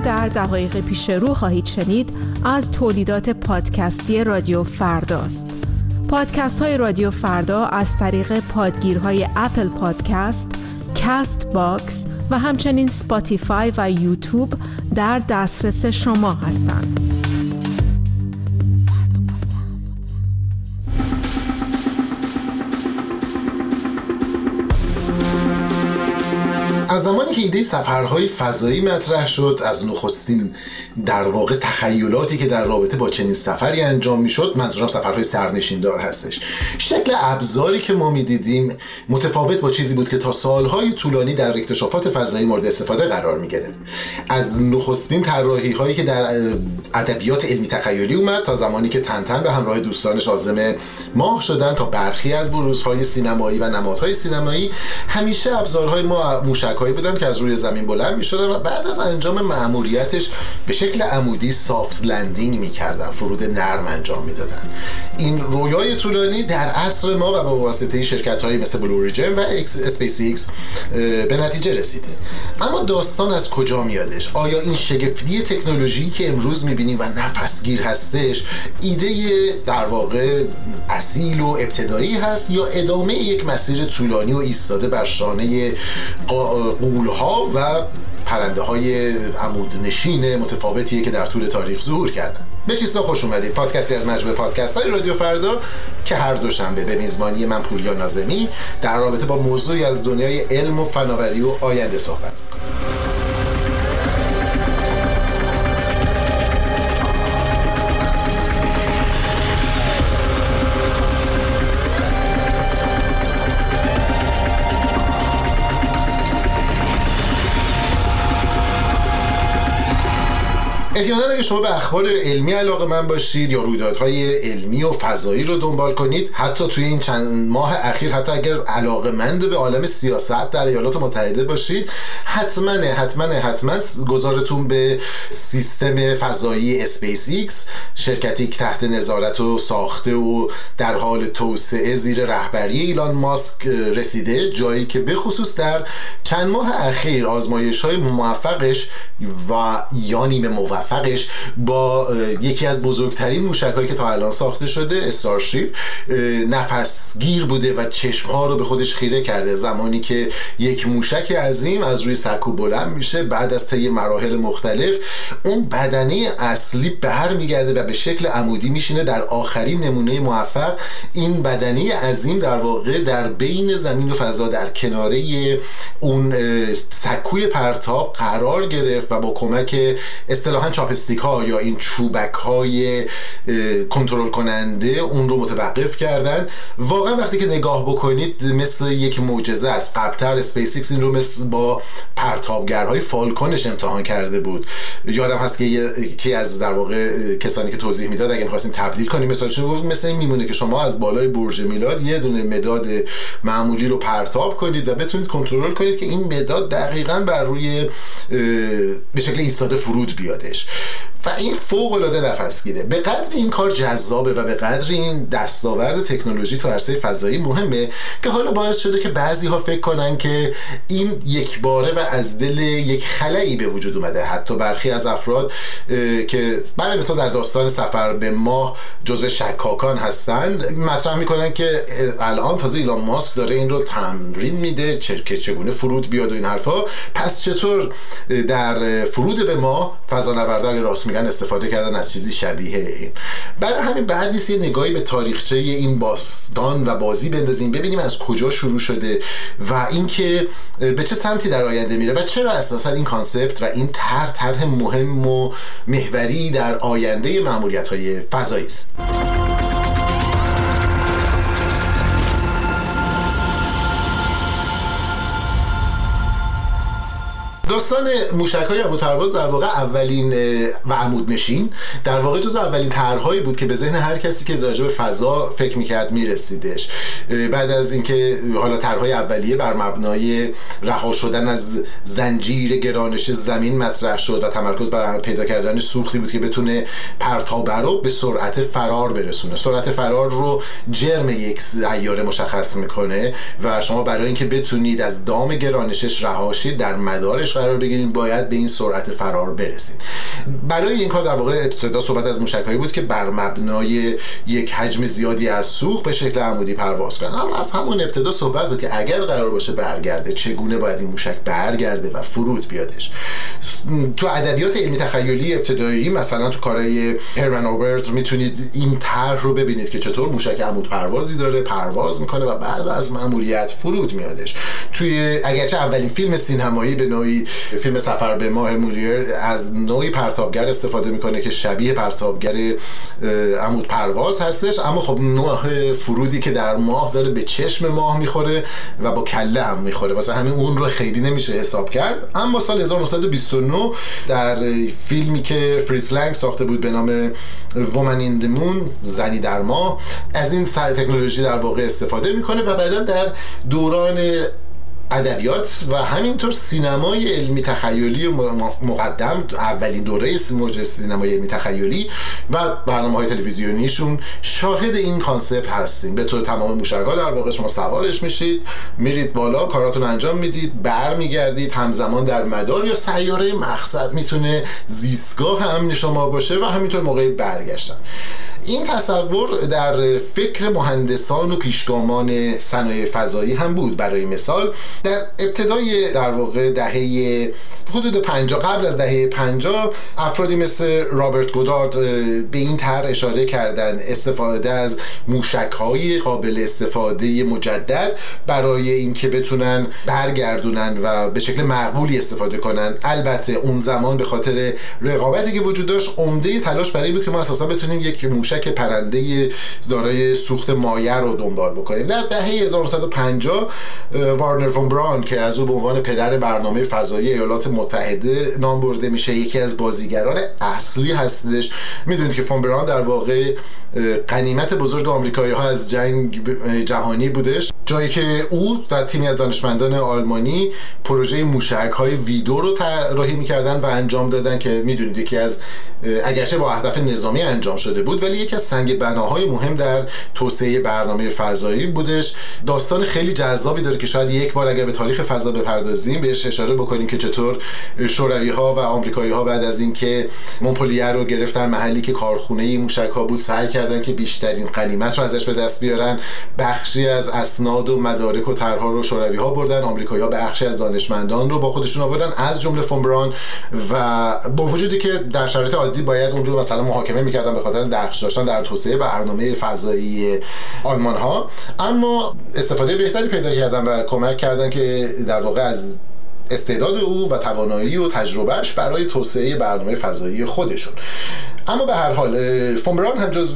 در دقایق پیش رو خواهید شنید از تولیدات پادکستی رادیو فرداست. پادکست های رادیو فردا از طریق پادگیرهای اپل پادکست، کست باکس و همچنین سپاتیفای و یوتیوب در دسترس شما هستند. از زمانی که ایده سفرهای فضایی مطرح شد، از نخستین در واقع تخیلاتی که در رابطه با چنین سفری انجام میشد، منظورم سفرهای سرنشیندار هستش، شکل ابزاری که ما میدیدیم متفاوت با چیزی بود که تا سالهای طولانی در اکتشافات فضایی مورد استفاده قرار میگرفت. از نخستین طراحی هایی که در ادبیات علمی تخیلی اومد، تا زمانی که تنتن به همراه دوستانش عازم ماه شدن، تا برخی از بروزهای سینمایی و نمادهای سینمایی، همیشه ابزارهای ما موشک‌هایی بودن که از روی زمین بلند می‌شدن و بعد از انجام مأموریتش به شکل عمودی سافت لندینگ می‌کردن، فرود نرم انجام می‌دادن. این رویای طولانی در عصر ما و با واسطه شرکت‌هایی مثل بلو اوریجن و اسپیس ایکس به نتیجه رسیده. اما داستان از کجا میادش؟ آیا این شگفتی تکنولوژی که امروز می‌بینیم و نفسگیر هستش، ایده در واقع اصیل و ابتدایی هست یا ادامه یک مسیر طولانی و ایستاده بر شانه غول‌ها و پرنده های عمودنشین متفاوتیه که در طول تاریخ ظهور کردن؟ به چیستا خوش اومدید. پادکستی از مجموعه پادکست های رادیو فردا که هر دوشنبه به میزبانی من پوریا ناظمی در رابطه با موضوعی از دنیای علم و فناوری و آینده صحبت می‌کنه. احیانا اگه شما به اخبار علمی علاقه‌مند باشید یا رویدادهای علمی و فضایی رو دنبال کنید، حتی توی این چند ماه اخیر، حتی اگر علاقه‌مند به عالم سیاست در ایالات متحده باشید، حتما گذارتون به سیستم فضایی اسپیس ایکس، شرکتی که تحت نظارت و ساخته و در حال توسعه زیر رهبری ایلان ماسک رسیده، جایی که به خصوص در چند ماه اخیر آزمایش‌های موفقش و یا نیمه موفقش با یکی از بزرگترین موشک‌هایی که تا الان ساخته شده، استارشیپ، نفسگیر بوده و چشم‌ها رو به خودش خیره کرده. زمانی که یک موشک عظیم از روی سکو بلند میشه، بعد از طی مراحل مختلف اون بدنه اصلی برمیگرده و به شکل عمودی میشینه. در آخرین نمونه موفق این بدنه عظیم در واقع در بین زمین و فضا در کناره اون سکوی پرتاب قرار گرفت و با کمک اصطلاحاً چاپستیک ها یا این چوبک های کنترل کننده اون رو متوقف کردن. واقعا وقتی که نگاه بکنید مثل یک معجزه است. قبل‌تر اسپیس ایکس این رو مثل با پرتابگرهای فالکونش امتحان کرده بود. یادم هست که یکی از در واقع کسانی که توضیح میداد اگه می‌خواستیم تبدیل کنیم مثالشون بود، مثل این میمونه که شما از بالای برج میلاد یه دونه مداد معمولی رو پرتاب کنید و بتونید کنترل کنید که این مداد دقیقاً بر روی به شکل ایستاده فرود بیادش. و این فوق العاده نفسگیره. به قدر این کار جذابه و به قدر این دستاورد تکنولوژی تو عرصه فضایی مهمه که حالا باعث شده که بعضی ها فکر کنن که این یک باره و از دل یک خلایی به وجود اومده. حتی برخی از افراد که برای مثلا در داستان سفر به ماه جزو شکاکان هستن مطرح میکنن که الان تازه ایلان ماسک داره این رو تمرین میده که چگونه فرود بیاد و این حرفا، پس چطور در فرود به ماه فضانوردان راست میگن استفاده کردن از چیزی شبیه این. برای همین بعد نیست یه نگاهی به تاریخچه این باستان و بازی بندازیم، ببینیم از کجا شروع شده و اینکه به چه سمتی در آینده میره و چرا اساسا این کانسپت و این طرح مهم و محوری در آینده مأموریت‌های فضایی است. داستان موشک‌های عمودپرواز در واقع اولین و عمودنشین در واقع جزو اولین طرح‌هایی بود که به ذهن هر کسی که راجع به فضا فکر می‌کرد می‌رسیدش. بعد از اینکه حالا طرح‌های اولیه بر مبنای رها شدن از زنجیر گرانش زمین مطرح شد و تمرکز بر پیدا کردن سوختی بود که بتونه پرتابه رو به سرعت فرار برسونه. سرعت فرار رو جرم یک سیاره مشخص می‌کنه و شما برای اینکه بتونید از دام گرانشش رها شید در مدارش قرار بگیرین باید به این سرعت فرار برسید. برای این کار در واقع ابتدا صحبت از موشک‌هایی بود که بر مبنای یک حجم زیادی از سوخت به شکل عمودی پرواز کنن. اما از همون ابتدا صحبت بود که اگر قرار باشه برگرده چگونه باید این موشک برگرده و فرود بیادش. تو ادبیات علمی تخیلی ابتدایی مثلا تو کارهای هرمن اوبرت میتونید این طرح رو ببینید که چطور موشک عمود پروازی داره، پرواز میکنه و بعد از مأموریت فرود میادش. توی اگرچه اولین فیلم سینمایی به نوعی فیلم سفر به ماه مولیر از نوعی پرتابگر استفاده میکنه که شبیه پرتابگر عمود پرواز هستش، اما خب نوع فرودی که در ماه داره به چشم ماه میخوره و با کله هم میخوره، واسه همین اون رو خیلی نمیشه حساب کرد. اما سال 1929 در فیلمی که فریتز لنگ ساخته بود به نام وومن این دی مون، زنی در ماه، از این تکنولوژی در واقع استفاده میکنه و بعدا در دوران ادبیات و همینطور سینمای علمی تخیلی مقدم، اولین دوره سینمای علمی تخیلی و برنامه‌های تلویزیونیشون شاهد این کانسپت هستیم. به طور تمام موشک‌ها در واقع شما سوارش میشید، میرید بالا، کاراتون انجام میدید، برمیگردید، همزمان در مدار یا سیاره مقصد میتونه زیستگاه امن شما باشه و همینطور موقع برگشتن. این تصور در فکر مهندسان و پیشگامان صنایع فضایی هم بود. برای مثال در ابتدای در واقع دهه حدود 50 قبل از دهه 50 افرادی مثل رابرت گودارد به این طرح اشاره کردن استفاده از موشک‌های قابل استفاده مجدد برای اینکه بتونن برگردونن و به شکل معقولی استفاده کنن. البته اون زمان به خاطر رقابتی که وجود داشت عمده تلاش برای این بود که ما اساسا بتونیم یک موشک پرنده دارای سوخت مایع رو دنبال بکنیم. در دهه 1950 وارنر فون براون که از او به عنوان پدر برنامه فضایی ایالات متحده نام برده میشه، یکی از بازیگران اصلی هستش. میدونید که فون براون در واقع غنیمت بزرگ آمریکایی‌ها از جنگ جهانی بودش، جایی که او و تیمی از دانشمندان آلمانی پروژه موشک‌های ویدو رو طراحی می‌کردن و انجام دادن که میدونید یکی از اگرچه با اهداف نظامی انجام شده بود ولی یکی از سنگ بناهای مهم در توسعه برنامه فضایی بودش. داستان خیلی جذابی داره که شاید یک بار اگر به تاریخ فضا بپردازیم بهش اشاره بکنیم که چطور شوروی‌ها و آمریکایی‌ها بعد از اینکه مونپلیه رو گرفتن، محلی که کارخونه موشک‌ها بود، سعی کردن که بیشترین غنیمت رو ازش به دست بیارن. بخشی از اسناد و مدارک و طرح‌ها رو شوروی‌ها بردن، آمریکایی‌ها بخشی از دانشمندان رو با خودشون آوردن، از جمله فون براون، و با وجودی که در شرایط عادی باید اون رو مثلا محاکمه می‌کردن به خاطر نقش داشتن در توسعه برنامه فضایی آلمان‌ها، اما استفاده بهتری پیدا کردن و کمک کردن که در واقع از استعداد او و توانایی و تجربهش برای توسعه برنامه فضایی خودشون. اما به هر حال فون براون هم جزو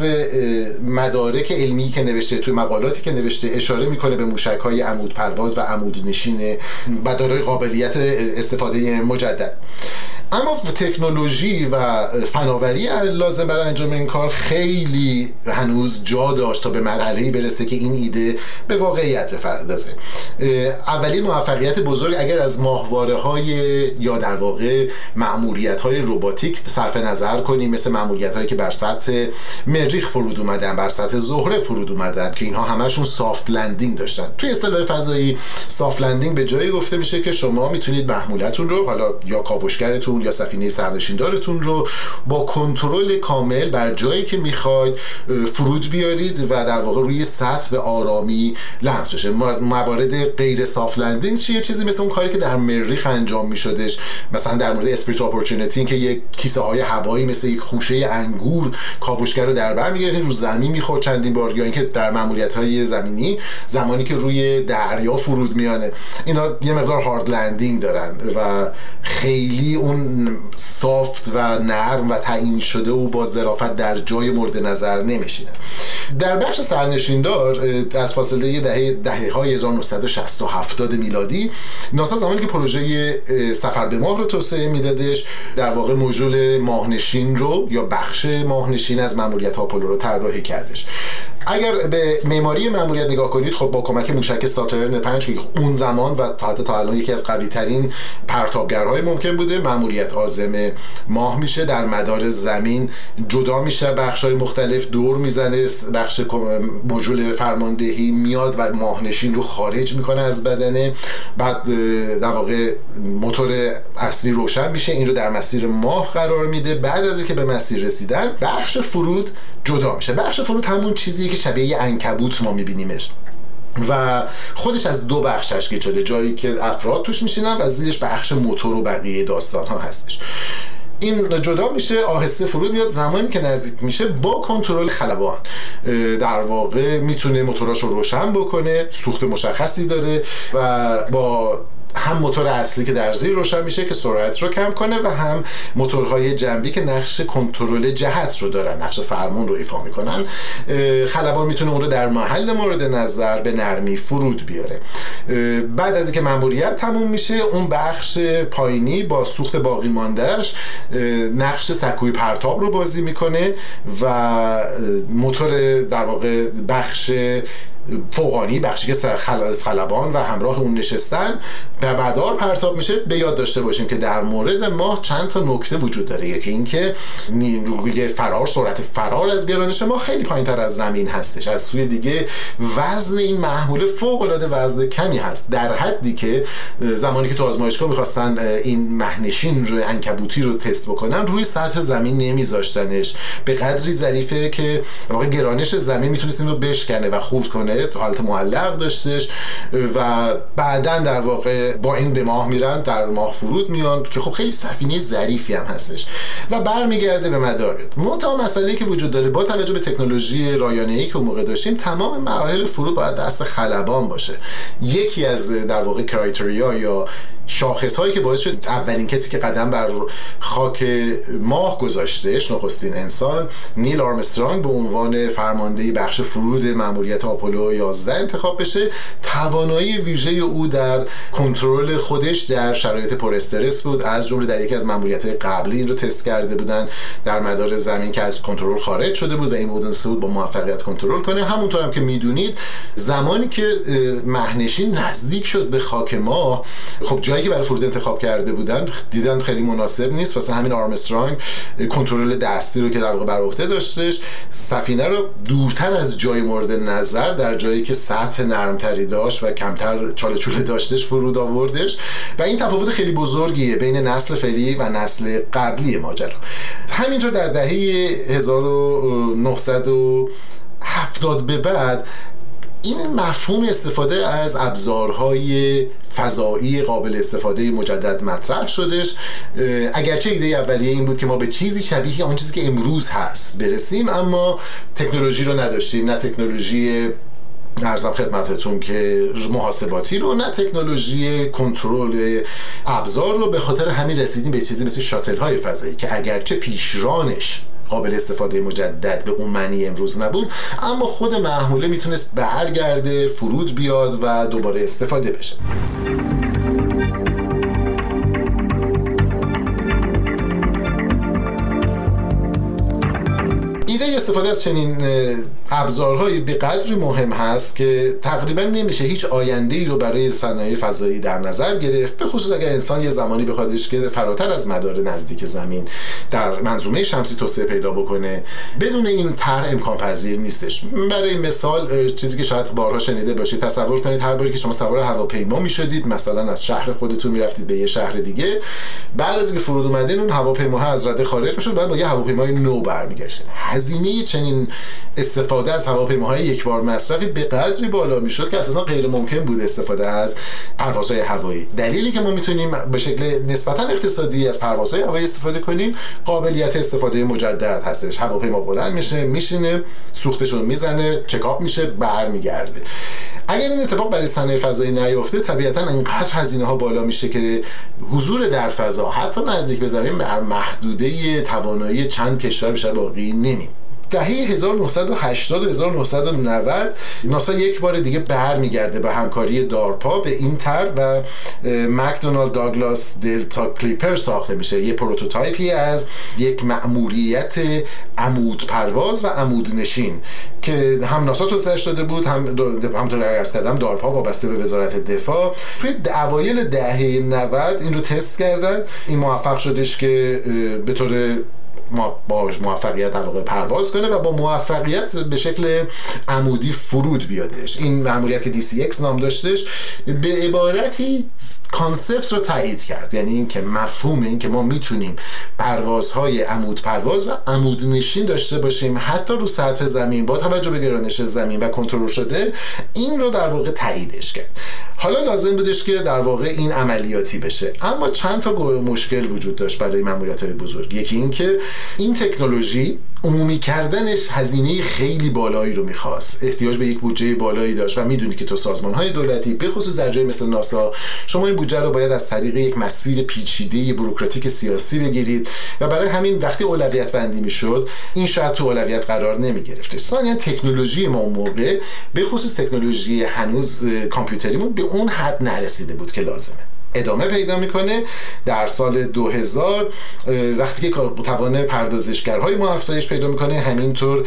مدارک علمی که نوشته، توی مقالاتی که نوشته اشاره میکنه به موشک‌های عمود پرواز و عمود نشین و دارای قابلیت استفاده مجدد. اما تکنولوژی و فناوری لازم برای انجام این کار خیلی هنوز جا داشت تا به مرحله‌ای برسه که این ایده به واقعیت بپردازه. اولین موفقیت بزرگ اگر از ماهواره‌های یا در واقع مأموریت‌های رباتیک صرف نظر کنیم، مثل مأموریت‌هایی که بر سطح مریخ فرود اومدن، بر سطح زهره فرود اومدن، که اینها همشون سافت لندینگ داشتن. توی اصطلاح فضایی سافت لندینگ به جایی گفته میشه که شما میتونید محمولتون رو، حالا یا کاوشگرتون یا سفینه سرنشیندارتون رو با کنترل کامل بر جایی که میخواید فرود بیارید و در واقع روی سطح به آرامی لمس بشه. موارد غیر سافت لندینگ چیه؟ چیزی مثل اون کاری که در مریخ انجام میشدش، مثلا در مورد اسپریت اپورتونتی که یک کیسه های هوایی مثل یک خوشه انگور کاوشگر رو در بر میگیرید رو زمین میخورد چندین بار، یا اینکه در ماموریت‌های زمینی زمانی که روی دریا فرود میانه، اینا یه مقدار هارد لندینگ دارن و خیلی اون سافت و نرم و تعیین شده و با ظرافت در جای مورد نظر نمیشینه. در بخش سرنشیندار از فاصله دهه‌های 1960 و 70 میلادی ناسا زمانی که پروژه سفر به ماه رو توسعه میدادش، در واقع مژول ماهنشین رو یا بخش ماهنشین از ماموریت آپولو رو طراحی کردش. اگر به معماری ماموریت نگاه کنید، خب با کمک موشک ساترن 5 که اون زمان و تا الان یکی از قوی ترین پرتابگرهای ممکن بوده، ماموریت عازم ماه میشه، در مدار زمین جدا میشه، بخش‌های مختلف دور میزنه، بخش مژول فرماندهی میاد و ماهنشین رو خارج میکنه از بدنه. بعد در واقع موتور اصلی روشن میشه، این رو در مسیر ماه قرار میده. بعد از اینکه به مسیر رسیدن بخش فرود جدا میشه. بخش فرود همون چیزیه که شبیه یه عنکبوت ما میبینیمش و خودش از دو بخش تشکیل شده، جایی که افراد توش میشینن و زیرش بخش موتور و بقیه داستان ها هستش. این جدا میشه، آهسته فرود میاد. زمانی که نزدیک میشه با کنترل خلبان در واقع میتونه موتوراش رو روشن بکنه، سوخت مشخصی داره و با هم موتور اصلی که در زیر روشن میشه که سرعت رو کم کنه و هم موتورهای جنبی که نقش کنترل جهت رو دارن، نقش فرمون رو ایفا میکنن. خلبان میتونه اون رو در محل مورد نظر به نرمی فرود بیاره. بعد از اینکه مأموریت تموم میشه، اون بخش پایینی با سوخت باقی ماندهش نقش سکوی پرتاب رو بازی میکنه و موتور در واقع بخش فوقانی، بخشی که خلبان و همراه اون نشستن به مدار پرتاب میشه. به یاد داشته باشیم که در مورد ماه چند تا نکته وجود داره. یکی این که نیروی فرار، سرعت فرار از گرانش ما خیلی پایین‌تر از زمین هستش. از سوی دیگه وزن این محموله فوق‌العاده وزن کمی هست، در حدی که زمانی که تو آزمایشگاه می‌خواستن این مهنشین رو، عنکبوتی رو تست بکنن، روی سطح زمین نمیذاشتنش. به قدری ظریفه که واقعا گرانش زمین میتونست این رو بشکنه و خورد کنه. تو حالت معلق داشتش و بعدن در واقع با این به ماه میرن، در ماه فرود میان که خب خیلی سفینه ظریفی هم هستش و برمیگرده به مدار. منتها مسئله‌ای که وجود داره با توجه به تکنولوژی رایانه‌ای که اون موقع داشتیم، تمام مراحل فرود باید دست خلبان باشه. یکی از در واقع کرایتریا یا شاخص‌هایی که باعث شد اولین کسی که قدم بر خاک ماه گذاشتهش، نخستین انسان، نیل آرمسترانگ، به عنوان فرمانده بخش فرود مأموریت آپولو 11 انتخاب بشه. توانایی ویژه او در کنترل خودش در شرایط پر استرس بود. از جمله در یکی از مأموریت‌های قبلی این رو تست کرده بودن در مدار زمین که از کنترل خارج شده بود و این مدرسه بود با موفقیت کنترل کنه. همونطور هم که میدونید زمانی که مهنشین نزدیک شد به خاک ماه، خب جایی که برای فرود انتخاب کرده بودن دیدن خیلی مناسب نیست، واسه همین آرمسترانگ کنترل دستی رو که در واقع بر عهده داشتش، سفینه رو دورتر از جای مورد نظر، در جایی که سطح نرمتری داشت و کمتر چاله چوله داشتش، فرود آوردش. و این تفاوت خیلی بزرگیه بین نسل فعلی و نسل قبلی ماجرا. همینطور در دهه 1970 به بعد این مفهوم استفاده از ابزارهای فضایی قابل استفاده مجدد مطرح شدش. اگرچه ایده اولیه این بود که ما به چیزی شبیه آن چیزی که امروز هست برسیم، اما تکنولوژی رو نداشتیم، نه تکنولوژی ارزم خدمتتون که محاسباتی رو، نه تکنولوژی کنترل ابزار رو. به خاطر همین رسیدیم به چیزی مثل شاتل های فضایی که اگرچه پیشرانش قابل استفاده مجدد به اون معنی امروز نبود، اما خود محموله میتونست برگرده، فرود بیاد و دوباره استفاده بشه. ایده استفاده از چنین ابزارهایی به قدری مهم هست که تقریبا نمیشه هیچ آینده‌ای رو برای صنایع فضایی در نظر گرفت، به خصوص اگر انسان یه زمانی بخوادش که فراتر از مدار نزدیک زمین در منظومه شمسی توسعه پیدا بکنه. بدون این طرح امکان پذیر نیستش. برای مثال چیزی که شاید بارها شنیده باشید، تصور کنید هر باری که شما سوار هواپیما میشدید، مثلا از شهر خودتون میرفتید به یه شهر دیگه، بعد از اینکه فرود اومدین اون هواپیما از رده خارج میشد، بعد با یه هواپیمای نو برمیگشتید. هزینه چنین استفاده از هواپیماهای یک بار مصرفی به قدری بالا میشد که اساسا غیر ممکن بود استفاده از پروازهای هوایی. دلیلی که ما میتونیم به شکل نسبتا اقتصادی از پروازهای هوایی استفاده کنیم، قابلیت استفاده مجدد هستش. هواپیما بلند میشه، میشینه، سوختشون میزنه، چکاپ میشه، برمیگرده. اگر این اتفاق برای صنایع فضایی نیفته، طبیعتا اینقدر هزینه ها بالا میشه که حضور در فضا حتی نزدیک به زمین بر محدوده توانایی چند کشور بیشتر باقی نمیم. دهه 1980 و 1990 ناسا یک بار دیگه برمیگرده به همکاری دارپا به این طرح و مکدونالد داگلاس دلتا کلیپر ساخته میشه. یه پروتوتایپی از یک مأموریت عمود پرواز و عمود نشین که هم ناسا توسعه داده بود، همونطور که عرض کردم دارپا وابسته به وزارت دفاع. توی اوایل دهه 90 این رو تست کردن. این موفق شدش که به طور با موفقیت در واقع پرواز کنه و با موفقیت به شکل عمودی فرود بیادش. این مأموریت که DCX نام داشتش به عبارتی کانسپت رو تایید کرد، یعنی این که مفهوم این که ما میتونیم پروازهای عمود پرواز و عمود نشین داشته باشیم حتی رو سطح زمین با توجه به گرانش زمین و کنترل شده، این رو در واقع تاییدش کرد. حالا لازم بودش که در واقع این عملیاتی بشه، اما چند تا مشکل وجود داشت برای مأموریت‌های بزرگ. یکی این که این تکنولوژی عمومی کردنش هزینه خیلی بالایی رو می‌خواست، احتیاج به یک بودجه بالایی داشت و میدونی که تو سازمان‌های دولتی به خصوص در جای مثل ناسا شما این بودجه رو باید از طریق یک مسیر پیچیده بوروکراتیک سیاسی بگیرید و برای همین وقتی اولویت بندی میشد این شاید تو اولویت قرار نمی‌گرفت. ثانیاً تکنولوژی ما اون موقع به خصوص تکنولوژی هنوز کامپیوتریمون به اون حد نرسیده بود که لازمه. ادامه پیدا میکنه در سال 2000 وقتی که توان پردازشگرهای ما افزایش پیدا میکنه، همینطور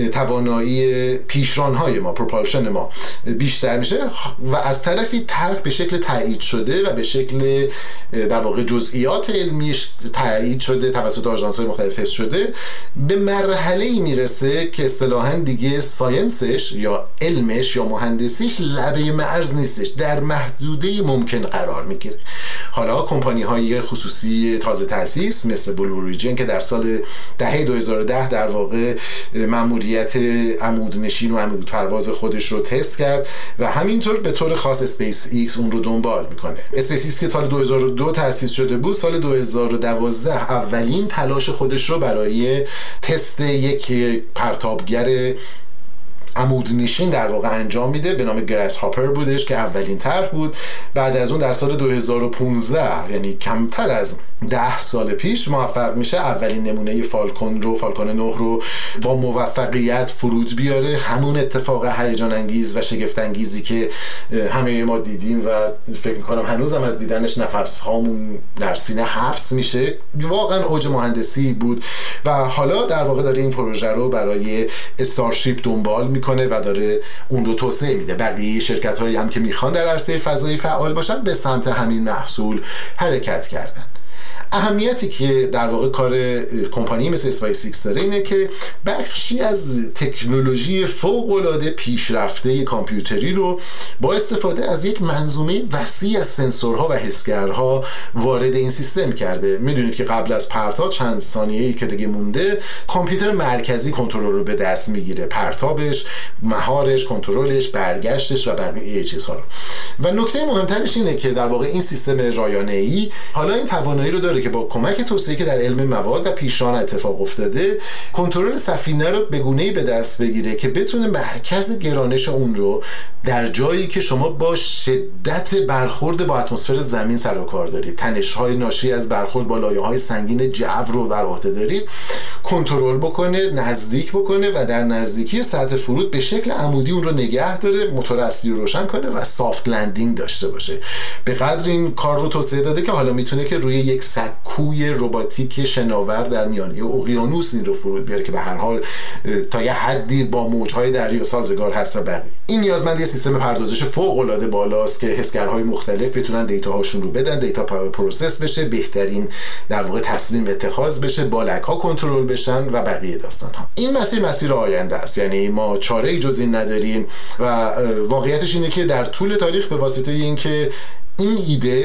توانایی پیشرانهای ما، پروپالشن ما بیشتر میشه و از طرفی طرح به شکل تایید شده و به شکل در واقع جزئیات علمیش تایید شده توسط آژانس‌های مختلف تست شده، به مرحله‌ای میرسه که اصطلاحاً دیگه ساینسش یا علمش یا مهندسیش لبه مرز نیستش، در محدوده ممکن قرار میگیره. حالا کمپانی‌های خصوصی تازه تأسیس مثل بلو اوریجین که در سال دهه 2010 در واقع مأموریت عمود نشین و عمود پرواز خودش رو تست کرد و همینطور به طور خاص اسپیس ایکس اون رو دنبال میکنه. اسپیس ایکس که سال 2002 تأسیس شده بود، سال 2012 اولین تلاش خودش رو برای تست یک پرتابگر عمود نشین در واقع انجام میده به نام گراس هاپر بودش که اولین طرح بود. بعد از اون در سال 2015 یعنی کمتر از 10 سال پیش موفق میشه اولین نمونه فالکون 9 رو با موفقیت فرود بیاره. همون اتفاق هیجان انگیز و شگفت انگیزی که همه ما دیدیم و فکر میکنم هنوزم از دیدنش نفس هامون در سینه حبس میشه، واقعا اوج مهندسی بود و حالا در واقع داره این پروژه رو برای استارشیپ دنبال میکنه و داره اون رو توسعه میده. بقیه شرکت هایی هم که میخوان در عرصه فضایی فعال باشن به سمت همین محصول حرکت کردن. اهمیتی که در واقع کار کمپانی مثل اسپیس ایکس داره اینه که بخشی از تکنولوژی فوق‌العاده پیشرفته کامپیوتری رو با استفاده از یک منظومه وسیع از سنسورها و حسگرها وارد این سیستم کرده. میدونید که قبل از پرتاب چند ثانیه‌ای که دیگه مونده کامپیوتر مرکزی کنترل رو به دست میگیره، پرتابش، مهارش، کنترلش، برگشتش و بقیه چیزها رو. و نکته مهمترش اینه که در واقع این سیستم رایانه‌ای حالا این توانایی رو داره که با کمک توسعه‌ای که در علم مواد و پیشران اتفاق افتاده کنترل سفینه رو به گونه‌ای به دست بگیره که بتونه مرکز گرانش اون رو در جایی که شما با شدت برخورد با اتمسفر زمین سر و کار دارید، تنش‌های ناشی از برخورد با لایه‌های سنگین جو رو بر عهده دارید، کنترل بکنه، نزدیک بکنه و در نزدیکی سطح فرود به شکل عمودی اون رو نگه داره، موتور اصلی رو روشن کنه و سافت لندینگ داشته باشه. به قدر این کار رو توسعه داده که حالا میتونه که روی یک سکوی رباتیک شناور در میانه اقیانوس این رو فرود بیاره که به هر حال تا یه حدی با موج‌های دریا سازگار هست و بقیه. این نیازمند یه سیستم پردازش فوق‌العاده بالاست که حسگرهای مختلف بتونن دیتاهاشون رو بدن، دیتا پروسس بشه، بهترین در واقع تصمیم اتخاذ بشه، بالک‌ها کنترل بشن و بقیه داستان‌ها. این مسیر آینده است، یعنی ما چاره‌ای جز این نداریم و واقعیتش اینه که در طول تاریخ به واسطه اینکه این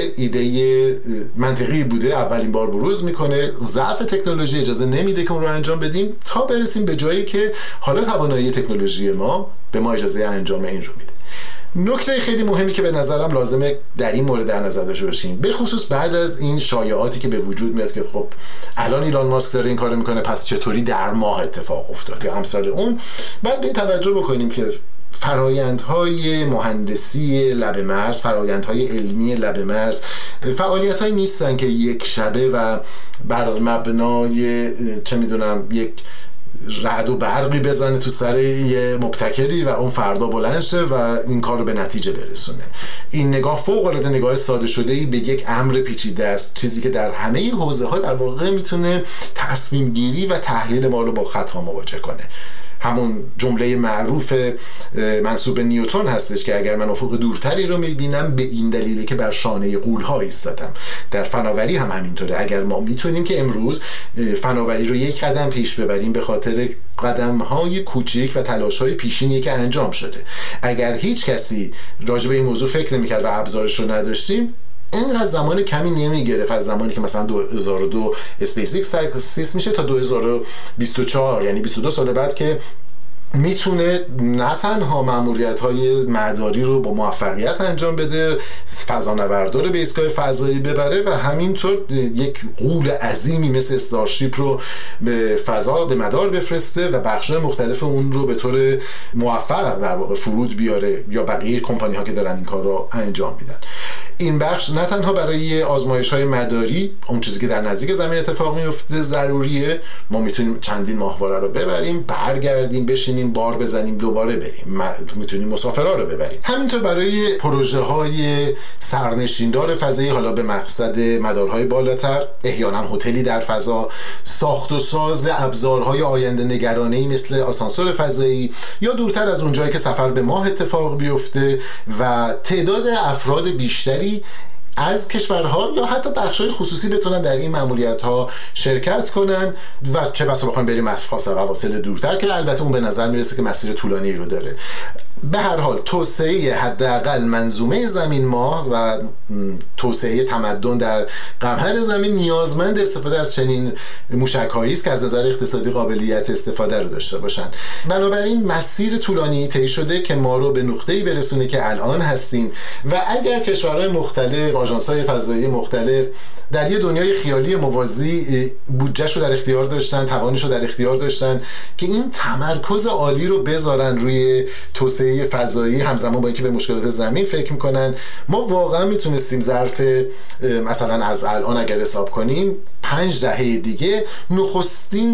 ایده منطقی بوده اولین بار بروز میکنه، ضعف تکنولوژی اجازه نمیده که اون رو انجام بدیم تا برسیم به جایی که حالا توانایی تکنولوژی ما به ما اجازه انجام این رو میده. نکته خیلی مهمی که به نظرم لازمه در این مورد در نظر داشته باشیم، به خصوص بعد از این شایعاتی که به وجود میاد که خب الان ایلان ماسک داره این کارو میکنه پس چطوری در ماه اتفاق افتاد یا امثال اون، بعد به توجه بکنیم که فرایندهای مهندسی لب مرز، فرایندهای علمی لب مرز فعالیت‌هایی نیستن که یک شبه و بر مبنای چه میدونم یک رعد و برقی بزنه تو سر یه مبتکری و اون فردا بلند شه و این کار رو به نتیجه برسونه. این نگاه فوق‌العاده نگاه ساده شده‌ای به یک امر پیچیده است، چیزی که در همه حوزه‌ها در واقع میتونه تصمیم گیری و تحلیل ما رو با خطا مواجه کنه. همون جمله معروف منسوب به نیوتن هستش که اگر من افق دورتری رو میبینم به این دلیله که بر شانه غول‌ها ایستادم. در فناوری هم همینطوره. اگر ما میتونیم که امروز فناوری رو یک قدم پیش ببریم به خاطر قدم‌های کوچک و تلاش‌های پیشینی که انجام شده، اگر هیچ کسی راجع به این موضوع فکر نمی‌کرد و ابزارش رو نداشتیم، اینقدر زمان کمی نمیگرفت از زمانی که مثلا 2002 اسپیس ایکس تأسیس میشه تا 2024، یعنی 22 سال بعد که میتونه نه تنها مأموریت‌های مداری رو با موفقیت انجام بده، فضانوردا رو به ایستگاه فضایی ببره و همینطور یک غول عظیمی مثل استارشیپ رو به فضا به مدار بفرسته و بخش‌های مختلف اون رو به طور موفق در واقع فرود بیاره، یا بقیه کمپانی‌ها که دارن این کار رو انجام میدن. این بخش نه تنها برای آزمایش‌های مداری، اون چیزی که در نزدیک زمین اتفاق میفته ضروریه، ما میتونیم چندین ماهواره رو ببریم، برگردیم، بشینیم، بار بزنیم، دوباره بریم، میتونیم مسافرها رو ببریم. همینطور برای پروژه‌های سرنشیندار فضایی، حالا به مقصد مدارهای بالاتر، احیانا هتلی در فضا، ساخت و ساز ابزارهای آینده نگرانه‌ای مثل آسانسور فضایی، یا دورتر از اونجایی که سفر به ماه اتفاق بیفته و تعداد افراد بیشتری از کشورها یا حتی بخش‌های خصوصی بتونن در این مأموریت‌ها شرکت کنن و چه بسا بخوایم بریم از فواصل دورتر که البته اون به نظر میرسه که مسیر طولانی رو داره. به هر حال توسعه حداقل منظومه زمین ماه و توسعه تمدن در قمر زمین نیازمند استفاده از چنین موشک‌هایی است که از نظر اقتصادی قابلیت استفاده رو داشته باشن. بنابراین مسیر طولانی طی شده که ما رو به نقطه‌ای برسونه که الان هستیم و اگر کشورهای مختلف، آژانس‌های فضایی مختلف در یه دنیای خیالی موازی بودجه‌ش رو در اختیار داشتن، توانش رو در اختیار داشتن که این تمرکز عالی رو بذارن روی توسعه فضایی همزمان با اینکه به مشکلات زمین فکر میکنن، ما واقعا میتونستیم ظرف مثلا از الان اگر حساب کنیم 5 دهه دیگه نخستین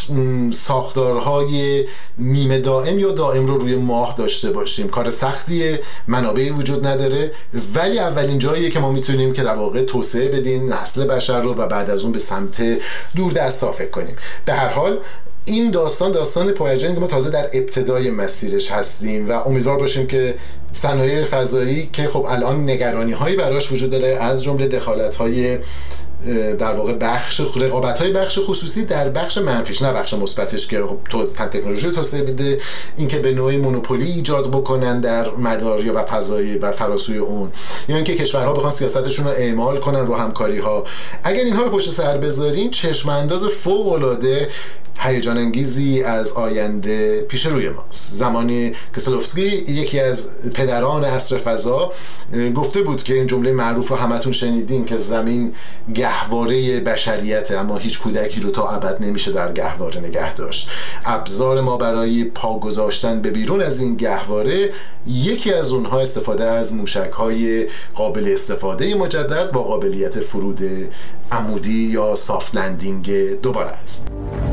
ساختارهای نیمه دائم یا دائم رو روی ماه داشته باشیم. کار سختیه، منابعی وجود نداره، ولی اولین جاییه که ما میتونیم که در واقع توسعه بدیم نسل بشر رو و بعد از اون به سمت دوردستا فکر کنیم. به هر حال این داستان پروژه‌ای که ما تازه در ابتدای مسیرش هستیم و امیدوار باشیم که صنایع فضایی که خب الان نگرانی‌هایی براش وجود داره، از جمله دخالت‌های در واقع رقابت‌های بخش خصوصی در بخش منفیش، نه بخش مثبتش که خب تکنولوژی رو توسعه بده، اینکه به نوعی مونوپولی ایجاد بکنن در مدار و فضایی و فراسوی اون، یا اینکه کشورها بخوان سیاستشون رو اعمال کنن رو همکاری‌ها. اگر اینها رو پشت سر بذاریم، چشم انداز فوق‌العاده هیجان انگیزی از آینده پیش روی ماست. زمانی کسلوفسکی، یکی از پدران عصر فضا، گفته بود که این جمله معروف رو همتون شنیدین که زمین گهواره بشریته، اما هیچ کودکی رو تا ابد نمیشه در گهواره نگه داشت. ابزار ما برای پا گذاشتن به بیرون از این گهواره، یکی از اونها استفاده از موشک‌های قابل استفاده مجدد با قابلیت فرود عمودی یا سافت لندینگ دوباره است.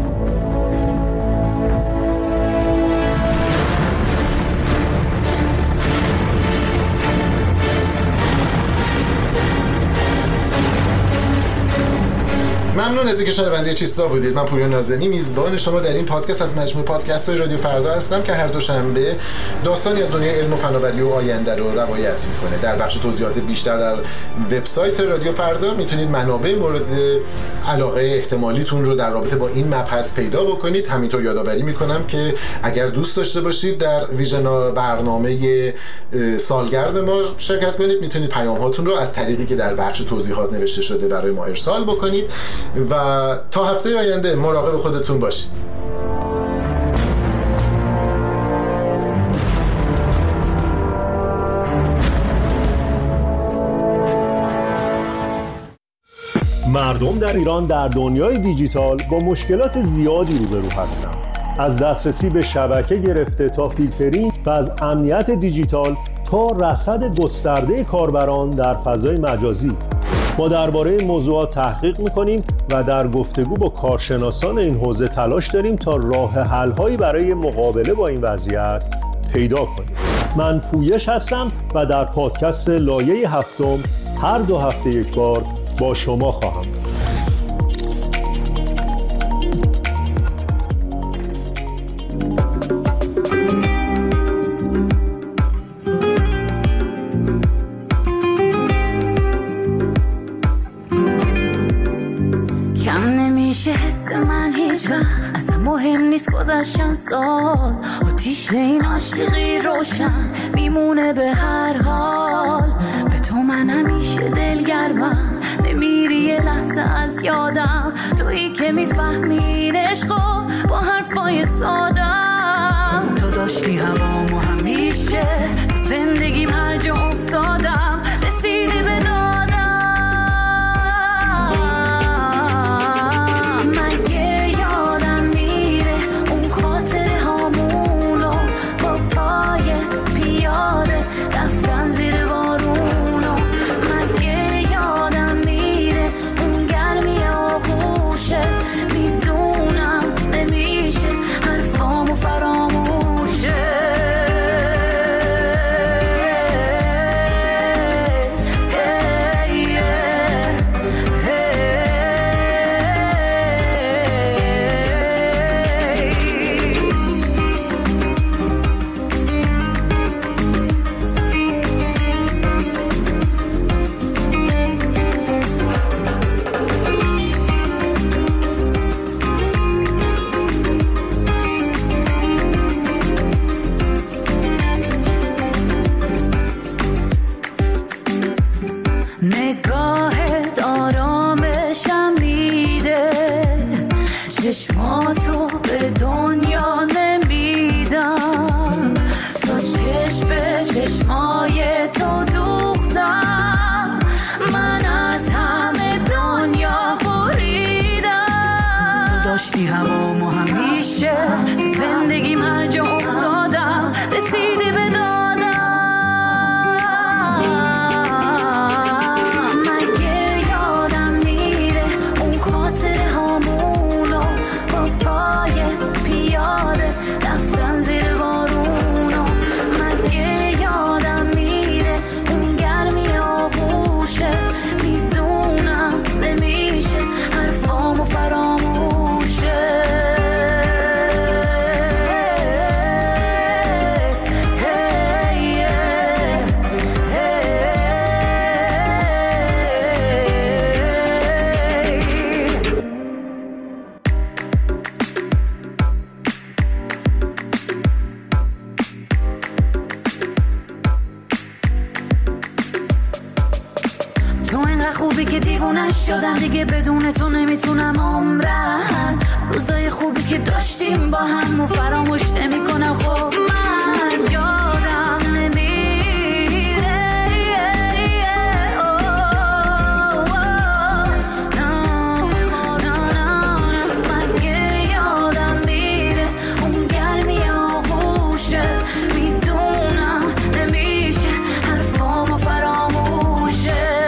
ممنون از اینکه شنونده چیستا بودید. من پویان ناظمی میزبان شما در این پادکست از مجموعه پادکست‌های رادیو فردا هستم که هر دوشنبه داستانی از دنیای علم و فناوری و آینده رو روایت میکنه. در بخش توضیحات بیشتر در وبسایت رادیو فردا میتونید منابع مورد علاقه احتمالیتون رو در رابطه با این مبحث پیدا بکنید. همینطور یادآوری میکنم که اگر دوست داشته باشید در ویژن برنامه سالگرد ما شرکت کنید، میتونید پیام هاتون رو از طریقی که در بخش توضیحات نوشته شده برای ما ارسال بکنید و تا هفته آینده مراقب خودتون باشید. مردم در ایران در دنیای دیجیتال با مشکلات زیادی روبرو هستند. از دسترسی به شبکه گرفته تا فیلترینگ و از امنیت دیجیتال تا رصد گسترده کاربران در فضای مجازی. ما درباره این موضوعات تحقیق می‌کنیم و در گفتگو با کارشناسان این حوزه تلاش داریم تا راه حل‌هایی برای مقابله با این وضعیت پیدا کنیم. من پویش هستم و در پادکست لایه هفتم هر 2 هفته یک بار با شما خواهم بود. نشن سال آتیش این عاشقی روشن میمونه به هر حال. به تو من همیشه دلگرمم، نمیری یه لحظه از یادم، تویی که میفهمین عشقو با حرفای سادم. تو داشتی هوامو همیشه، تو زندگیم هر جا افتادم رسیدی به دادم. مگه یادم میره اون خاطره هامونو با پای پیاده رفتن زیر بارونو. مگه یادم میره اون گرمی آغوشه، میدونم نمیشه حرفامو فراموشه. نگاهت آرامشم میده، چشماتو به دنیا نمیدم، تا چشم به چشمای تو دوختم، من از همه دنیا بریدم. تو داشتی هوامو همیشه، تو زندگیم هر جا افتادم رسیدی به دادم. خوبی که دیوونه شدم دیگه، بدون تو نمیتونم عمرم. روزای خوبی که داشتیم با هم و فراموش نمیکنم. خب من یادم نمیره، مگه یادم میره اون گرمی آغوشه، میدونم نمیشه حرفامو فراموشه.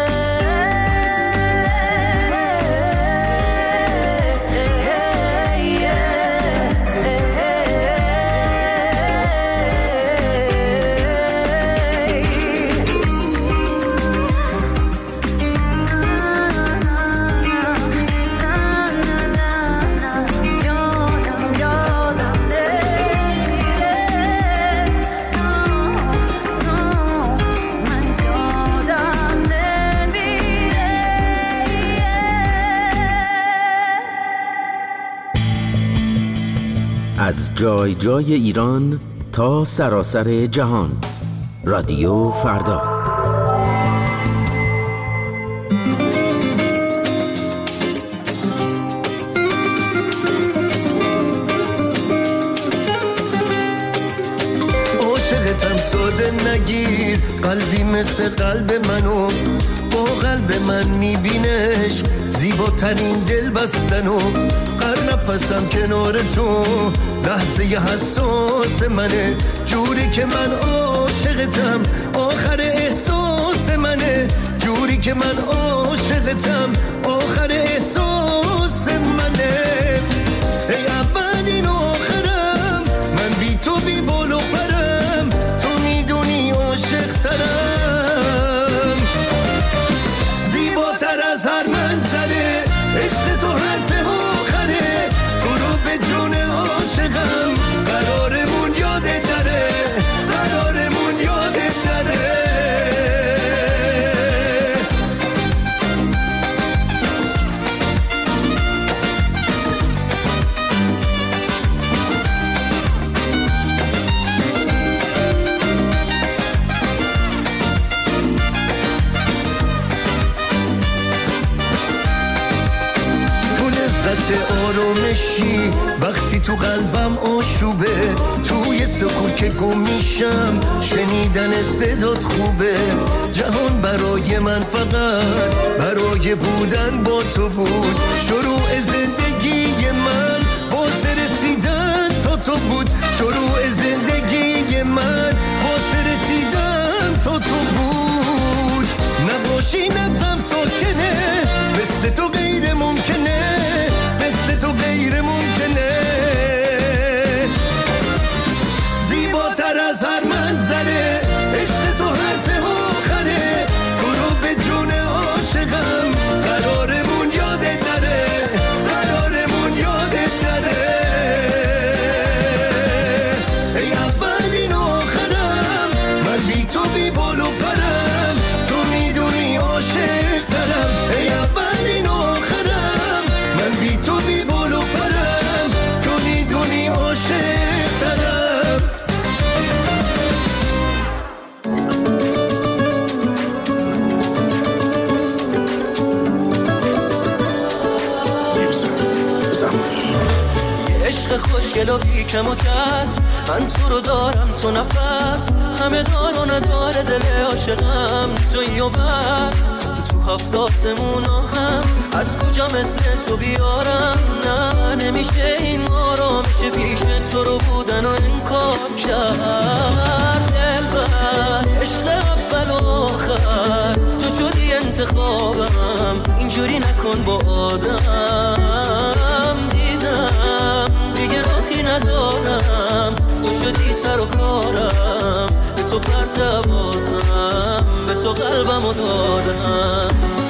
از جای جای ایران تا سراسر جهان، رادیو فردا. عاشقتم ساده نگیر، قلبی مثل قلب منو، با قلب من میبینش زیباترین دل بستنو. هر نفسم کنار تو لحظه حساس منه، جوری که من عاشقتم آخر احساس منه، جوری که من عاشقتم آخر احساس منه. ای اولین آخرم، من بی تو بی بال و پرم، تو میدونی عاشق ترم، زیباتر از هر منظره، عشق تو حرف آخره، تو رو به جون عاشقم، قرارمون یادت نره، قرارمون یادت نره. باشی وقتی تو قلبم آشوبه، توی سکوت که گم میشم شنیدن صدات خوبه. جهان برای من فقط برای بودن با تو بود، شروع زندگی من واسه رسیدن تا تو بود، شروع زندگی من واسه رسیدن تا تو بود. نباشی نبزم ساکنه، مثل تو غیر ممکنه، مثل تو غیر ممکنه. زیباتر از هر منظره، عشق تو حرف آخره، تو رو به جون عاشقم قرارمون یادت نره، قرارمون یادت نره. ای اولین و آخرم، من بی تو بی بال و پرم، تو میدونی عاشق دارم. ای اولین و آخرم، من بی تو بی بال و پرم، تو میدونی عاشق دارم. عشق خوشگل و بیکم و کس، من تو رو دارم تو نفس، همه دار و نداره دل عاشقم تویی و بس. تو هفت آسمونا هم از کجا مثل تو بیارم، نه نمیشه این آرامش پیش تو رو بودن و انکار کرد. دلبر عشق اول و آخر، تو شدی انتخابم، اینجوری نکن با آدم. دیدم دیگه راهی ندارم، تو شدی سر و کارم، به تو پرتوازم، به تو قلبمو دادم.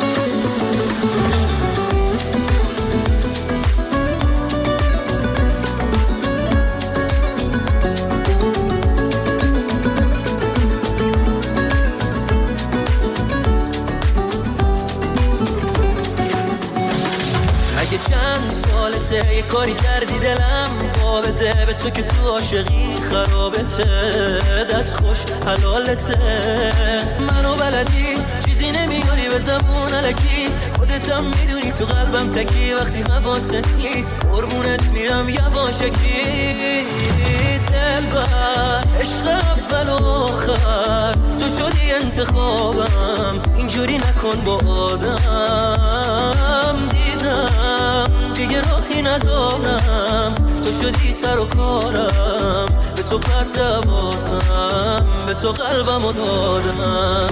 اگه چند سالته یه کاری کردی دلم پا بده به تو که تو عاشقی خرابته، دست خوش حلالته. منو بلدی چیزی نمیاری به زبون الکی، خودتم میدونی تو قلبم تکی، وقتی حواست نیست قربونت میرم یواشکی. دلبر عشق اول و آخر، تو شدی انتخابم، اینجوری نکن با آدم. دیدم دیگه راهی ندارم، تو شدی سر و کارم، به تو پرتوازم، به تو قلبمو دادم.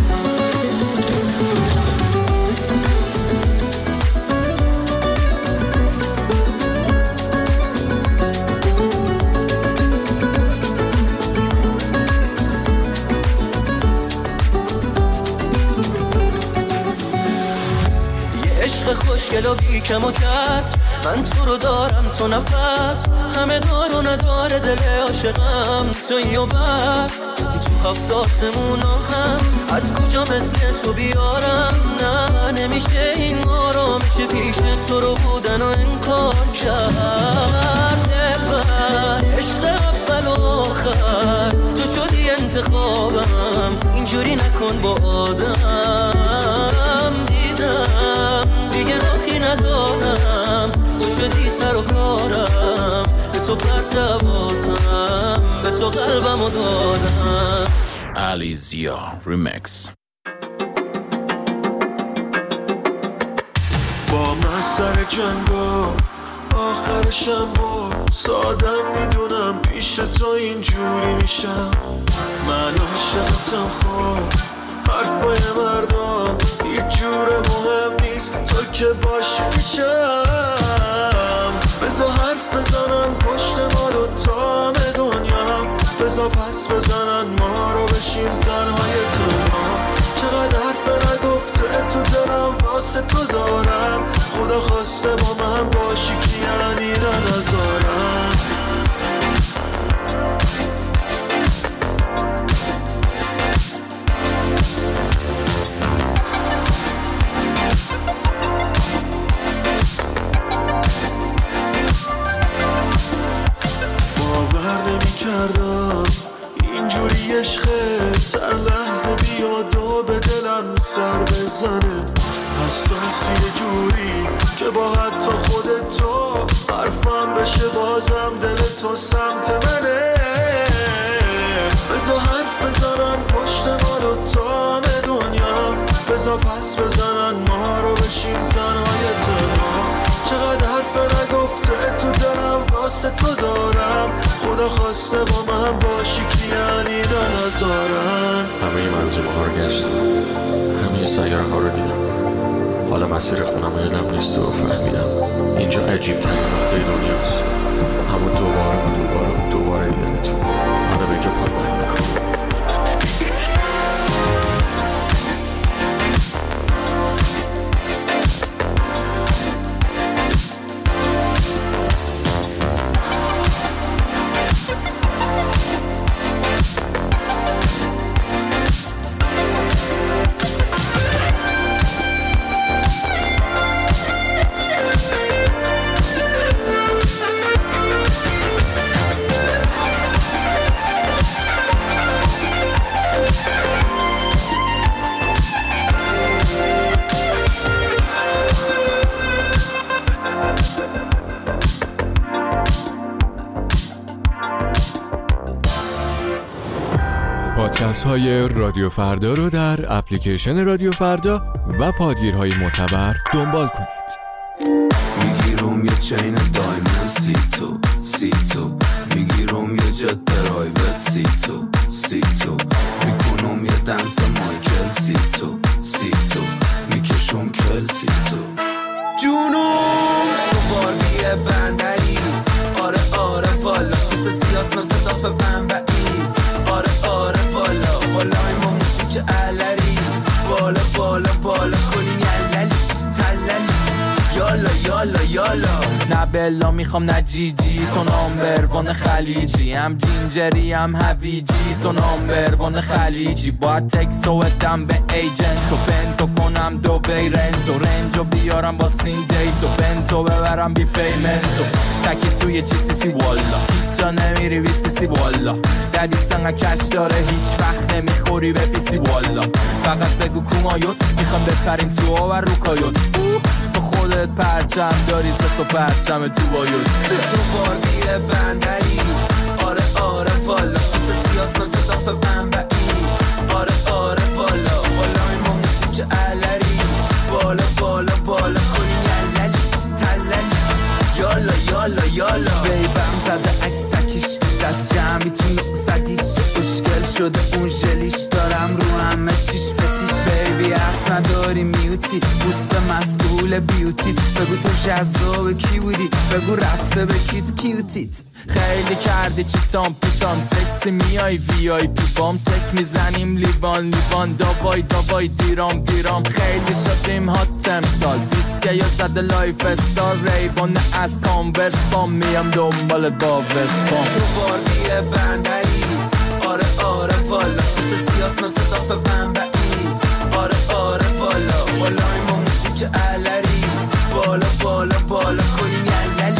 عشق خوشگل و بیکم و کس، من تو رو دارم تو نفس، همه دار و نداره دل عاشقم تویی و بس. تو هفت آسمونا هم از کجا مثل تو بیارم، نه نمیشه این آرامش پیش تو رو بودن و انکار کرد. دلبر عشق اول و آخر، تو شدی انتخابم، اینجوری نکن با آدم. دیدم دیگه راهی ندارم، تو شدی سر و کارم، به تو پرتوازم، به تو قلبمو دادم. علیزیا ریمکس. با من سر جنگا آخرشم با سادم، میدونم پیش تو اینجوری میشم. من عاشقتم خوب، حرفای مردم هیچ جور مهم نیست، تو که باشی میشم. بذار حرف بزنن پشت ما دوتا همه دنیا، بذار پس بزنن ما رو بشیم تنهای تنها. چقدر حرف نگفته تو دلم واسه تو دارم، خدا خواسته با من باشی که یعنی نذارم. کردم اینجوری عشقت هر لحظه بیاد و به دلم سر بزنه. حساسی جوری که با حتی خودت تو حرفم بشه بازم دل تو سمت منه. بذار حرف بزنن پشت ما دوتا همه دنیا، بذار پس بزنن ما رو بشیم تنهای تنها. چقدر حرف نگفته تو دلم واسه تو دارم، خدا خواسته با من باشی که یعنی نذارن. همه منظومه ها رو گشتم، همه سیاره ها رو دیدم، حالا مسیر خونم رو یادم نیست و فهمیدم اینجا عجیب ترین نقطه دنیاست. اما دوباره دیدن تو منو به اینجا پایبند میکنم. پادکست های رادیو فردا رو در اپلیکیشن رادیو فردا و پادگیرهای معتبر دنبال کنید. میگیرم یه چین دایمن سی تو میگیرم یه جت پرایوت سی تو میکنم یه دنس مایکل سی تو میکشم کل سی تو جونم تو باربی بندری. آره والا کس سیاس مثل داف بنبعی. آره والا این با موسیق علری. بالا کنیم یللی تللی یالا نه بلا میخوام نه جیجی تو نامبروان خلیجی، هم جینجری هم هویجی تو نامبروان خلیجی. باید تکسو ادم به ایجنت و پنتو کنم دو بیرنتو رنجو بیارم با سین دیتو بنتو ببرم بی پیمنتو تکی توی چی سی والا هیچ جا نمیری بی سی والا ددی تنگه کش داره هیچ وقت نمیخوری به پیسی والا. فقط بگو کومایوت میخوام بپریم تو و روکایوت. تو خودت پرچم داری ست و پرچم تو بایوت. تو باربی بندری. آره والا کس سیاس مثل داف بنبعی. آره والا این با موسیق علری. بالا کنیم یللی تللی یالا بیبم زده عکس تکیش دست جمعی تو نقصدیش اشکل شده اون ژلیش دارم رو همه چیش فتیش. بیبی حرف نداری میوتی بوس به مسئول بیوتیت. بگو تو جذاب کی بودی بگو رفته به کیوتیت. خیلی کردی چیتام پیتام سکسی میای وی آی پی بام سک میزنیم لیوان داوای دیرام خیلی شدیم هات امسال بیسکه یا زده لایف استار ریبان از کانورس بام میام دنبالت با وستپام. تو باربی بندری. آره والا کس سیاس مثل داف بنبعی. آره والا این با موسیق علری. بالا کنیم یللی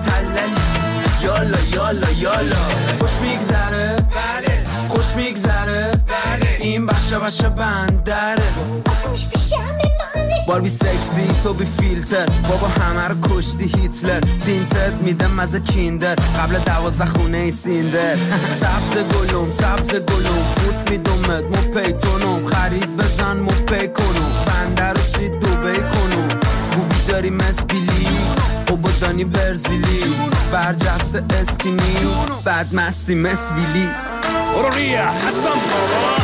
تللی یالا خوش میگذره بله خوش میگذره بله این بشه بندره خوش پیشه همه باربی سکسی تو بی فیلتر بابا همه رو کشتی هیتلر تینتت میدم مزه کیندر قبل 12 خونه سیندر. سبز گلوم بود میدومت مو پیتونم خرید بزن مو پی کنم بنده رو سی دوبی کنم بوبی داری مسبیلی او بودانی برزیلی برجست اسکینی بعد مستی مسویلی اوروریا حسن بابا.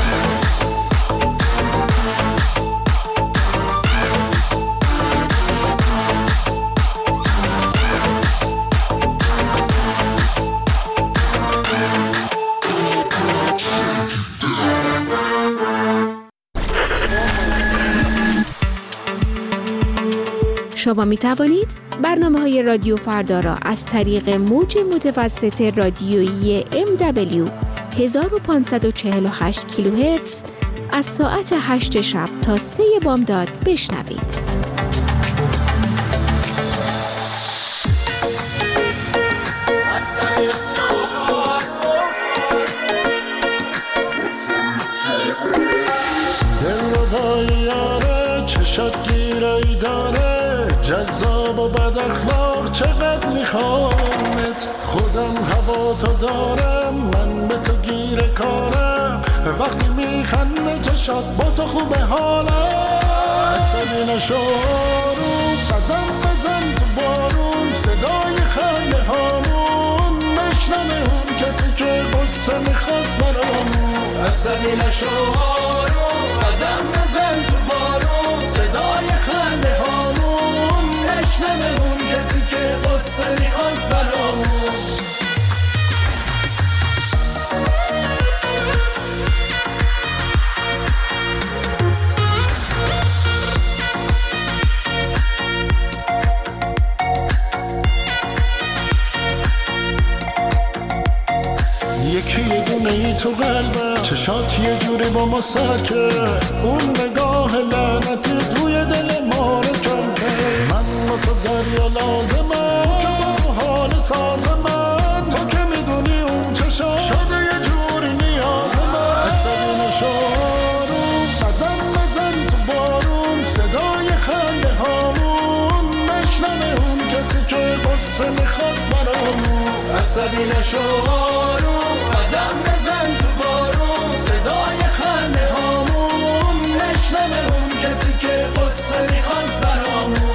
شما می توانید برنامه‌های رادیو فردا را از طریق موج متوسط رادیویی MW 1548 کیلوهرتز از ساعت 8 شب تا 3 بامداد بشنوید. دل رو با یاره چشات گیر چهره‌ای داره جذاب و بد اخلاق، چقدر میخوامت، خودم هوا تو دارم، من به تو گیر کارم، وقتی میخنده چشات با تو خوبه حالم، عصبی نشو رو قدم بزن تو بارون، صدای خنده هامون نشنمه اون کسی که قصه میخواست برامون، عصبی نشو رو قدم بزن تو بارون، صدای خنده هامون نشنمه اون کسی که قصه میخواست برامون. یکی یه دونه ای تو قلبم، چشات یه جوری با ما سر کرد، اون نگاه لعنتی روی دل ما رو کم کرد، من و تو دریا لازمم که با تو حال سازمم، تو که میدونی اون چشات شده یه جوری نیاز من، عصبی نشو رو قدم بزن تو بارون، صدای خنده هامون نشنمه اون کسی که قصه میخواست برامون، عصبی نشو رو قدم بزن تو بارون، صدای خنده هامون نشنمه اون کسی که قصه میخواست برامون.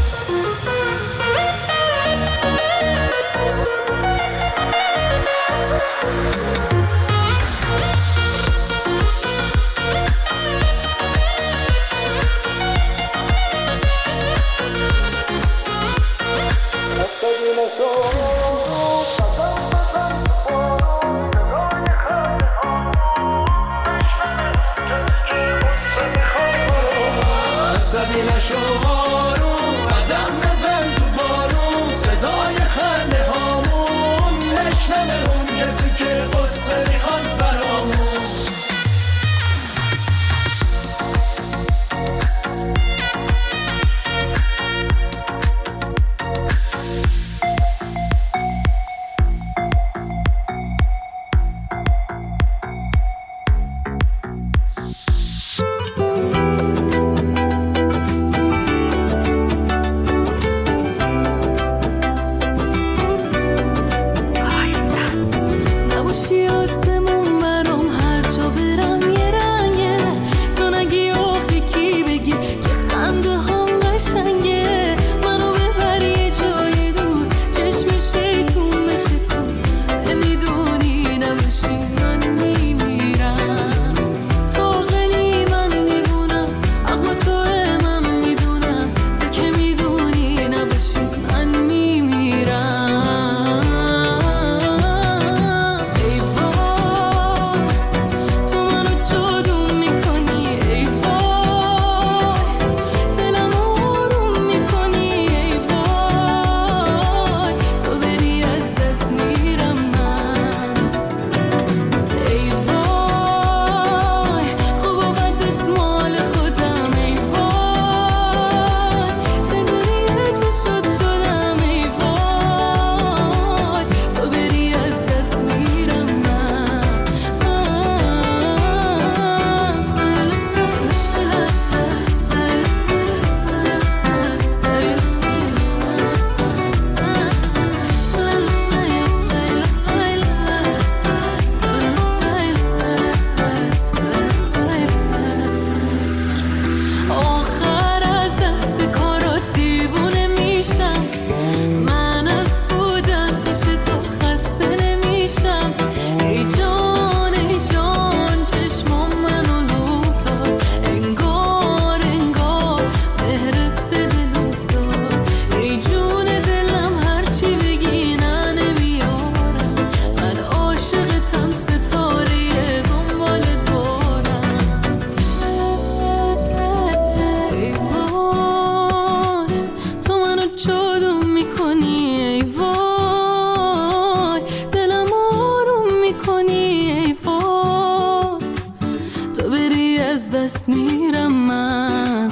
دست میرم من.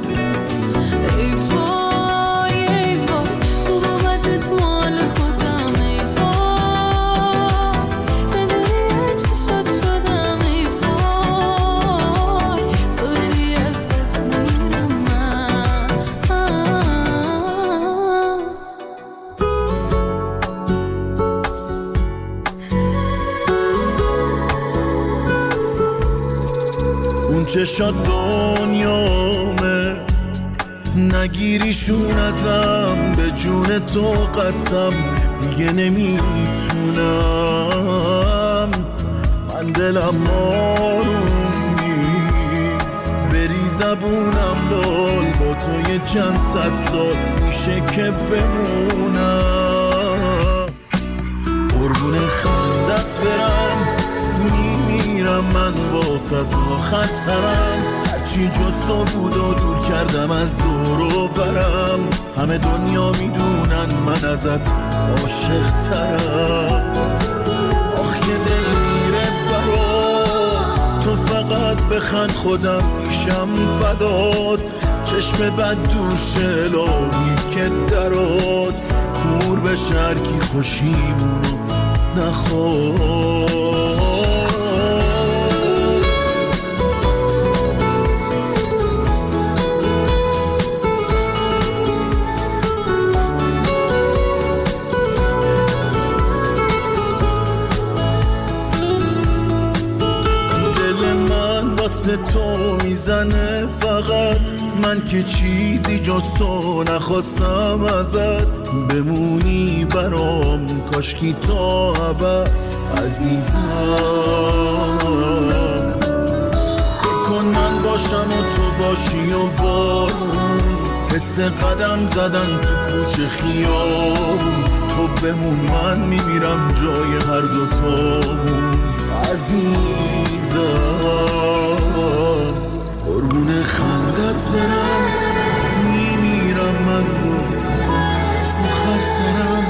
ای وای ای وای خوب و بدت مال خودم. ای وای زندگی چشات شدم. ای وای تو بری از دست میرم من. چشات دنیامه، نگیریشون ازم به جون تو قسم، دیگه نمیتونم. من دلم آروم نیست، بری زبونم لال، با تو یه چند صد سال میشه که بمونم. قربون خندت برم، میمیرم من واسه تو خطرم، هرچی جز تو بود و دور کردم از دور و برم. همه دنیا میدونن من ازت عاشق ترم. آخ یه دل میره برات، تو فقط بخند خودم میشم فدات. چشم بد دوشه لامی که درات، کور به شرکی خوشیمونو نخواد. تو میزنه فقط، من که چیزی جز تو نخواستم ازت. بمونی برام کاشکی تا ابد عزیزم. بکن من باشم و تو باشی و بارون، حس قدم زدن تو کوچه خیابون. تو بمون من میمیرم جای هر دوتامون عزیزم. قربون خندت برم، میمیرم من بازم سخر سرم.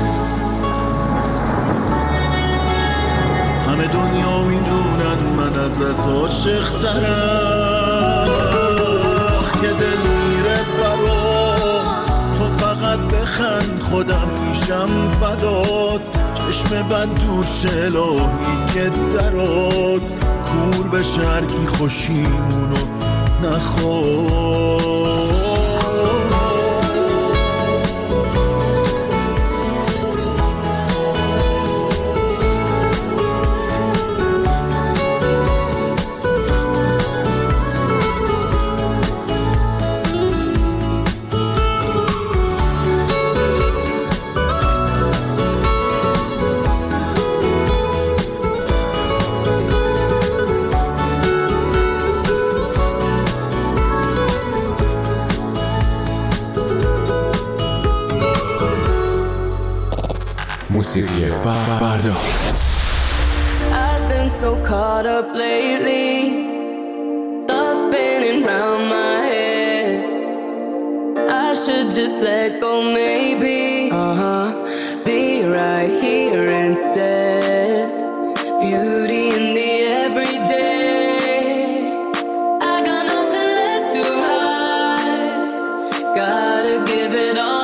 همه دنیا میدونن من ازت عاشق ترم. که دل میره برات، تو فقط بخند خودم میشم فدات. چشم بد دور شلاهی که درات، کور به شرکی خوشیمونو نخواد. موسیقی فردا. I've been so caught up lately, thoughts spinning round my head. I should just let go maybe, be right here instead. Beauty in the everyday, I got nothing left to hide, gotta give it all.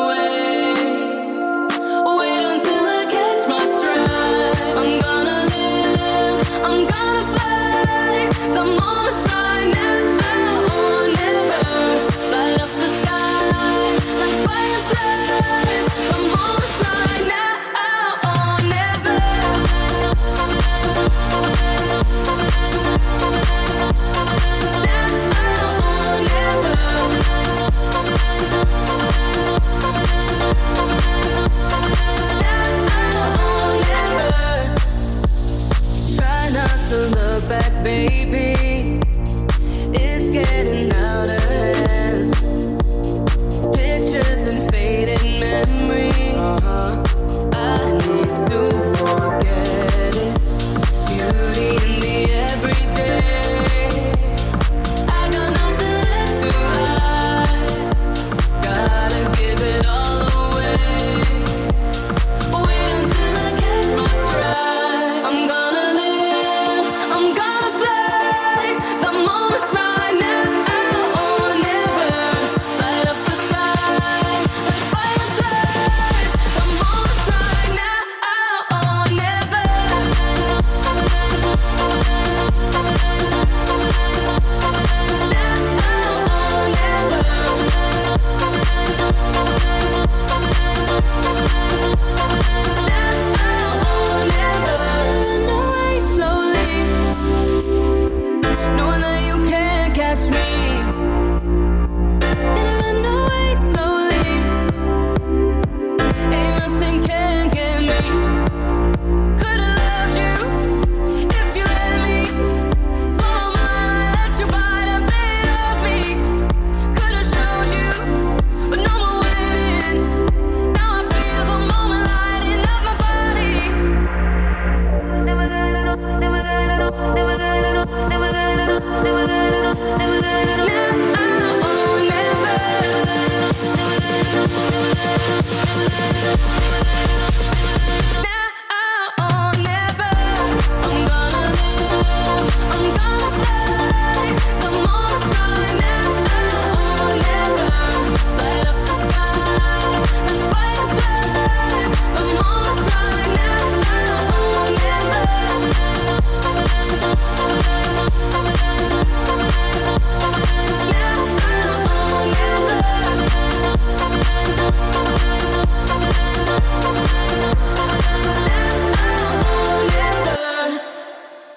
Baby, it's getting out of hand. Pictures and faded memories, I need to forget it. Beauty in the everyday, I got nothing left to hide, gotta give it all away. Wait until I catch my stride. I'm gonna live, I'm gonna fly, the moment's right now or never. Light up the sky like fireflies, the moment's right now or never.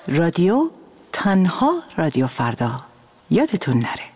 رادیو تنها رادیو فردا یادتون نره.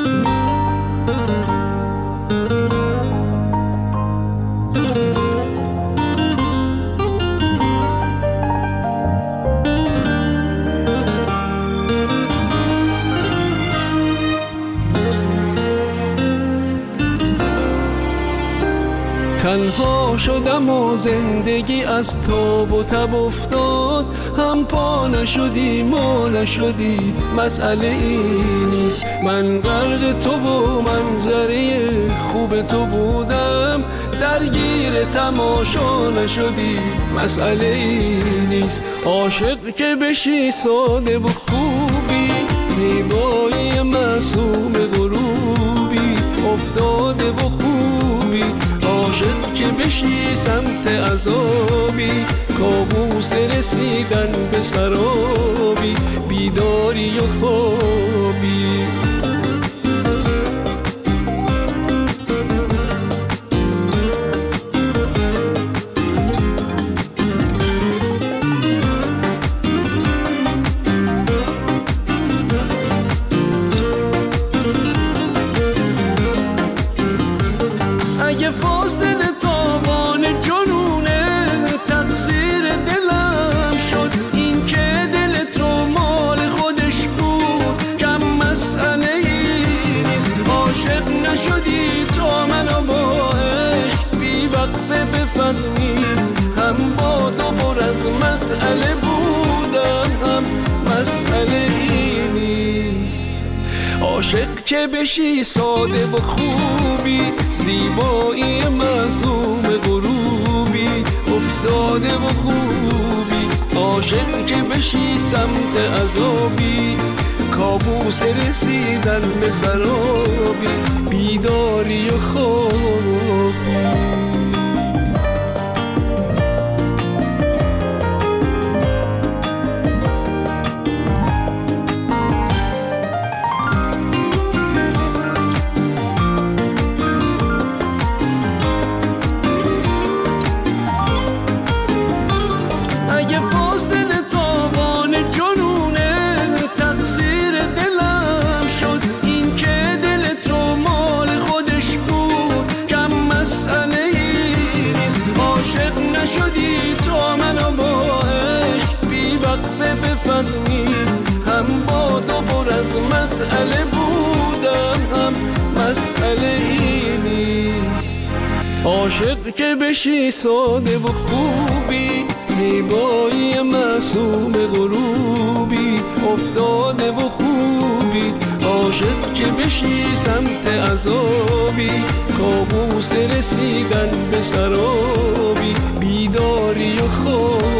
تنها شدم و زندگی از تاب و تب افتاد، هم پا نشدی ما نشدی مسئله ای نیست. من غرق تو و منظره خوب تو بودم، درگیر تماشا نشدی مسئله ای نیست. عاشق که بشی ساده و خوبی، زیبایی معصوم غروبی افتاده و خوبی. عاشق که بشی سمت عذابی، کابوس رسیدن به سرابی، بیداری و خوابی. اگه فاصله تابان جنونه تقصیر دلم شد، این که دل تو مال خودش بود کم مسئله ای نیست. عاشق نشدی تا منو با عشق بی وقفه بفهمی، هم با تو پر از مسئله بودم هم مسئله ای نیست. عاشق که بشی ساده و خوبی، زیبایی معصوم غروبی افتاده و خوبی. عاشق که بشی سمت عذابی، کابوس رسیدن به سرابی، بیداری و خوابی. هم با تو پر از مسئله بودم هم مسئله ای نیست. عاشق که بشی ساده و خوبی، زیبایی معصوم غروبی افتاده و خوبی. عاشق که بشی سمت عذابی، کابوس رسیدن به سرابی، بیداری و خوابی.